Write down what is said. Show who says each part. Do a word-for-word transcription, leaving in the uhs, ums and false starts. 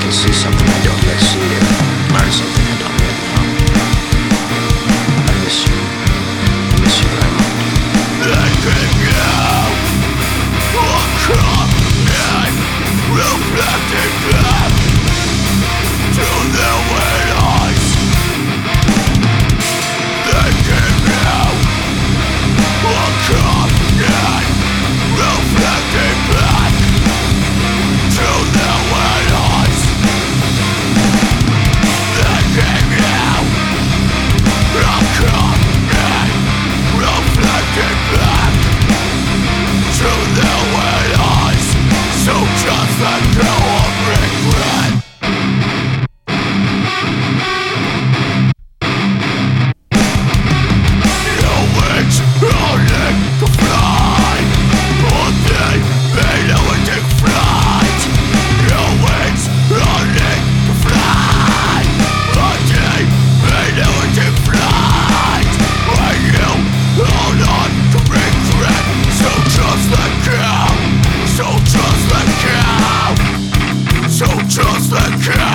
Speaker 1: can see something I don't yet see, or learn something I don't yet know. I miss you. I miss you very much.
Speaker 2: Letting you walk up and reflecting back to the white eyes. Letting you walk up and reflecting back to the white eyes. Letting you walk up and reflecting back to the white eyes. So just let go of regret. Your wings only to fly, but they may never take flight. Your wings only to fly, but they may never take flight. When you hold on to regret, so just let go. So just let go. So just let go.